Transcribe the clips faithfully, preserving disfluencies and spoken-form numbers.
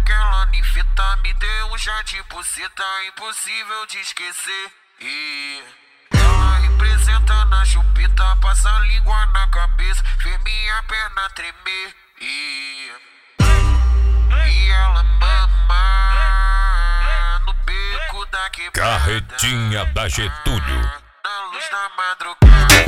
aquela ninfeta, me deu um chá de buceta, impossível de esquecer. E ela representa na chupeta, passa a língua na cabeça, fez minha perna tremer. E, e ela mama no beco da quebrada, Carretinha da Getúlio. na luz da madrugada.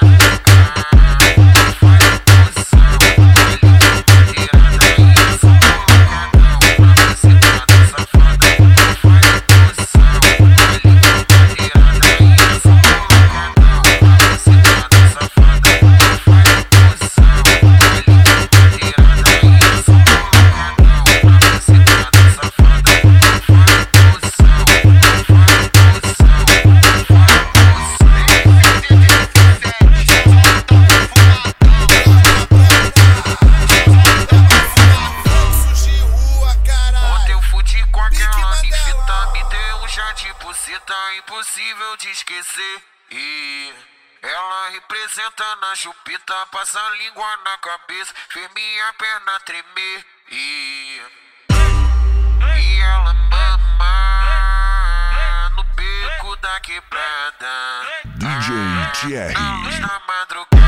De buceta, impossível de esquecer. E ela representa na chupeta, passa a língua na cabeça, fez minha perna tremer. E, e ela mama no beco da quebrada, D J Thierry. na luz da madrugada.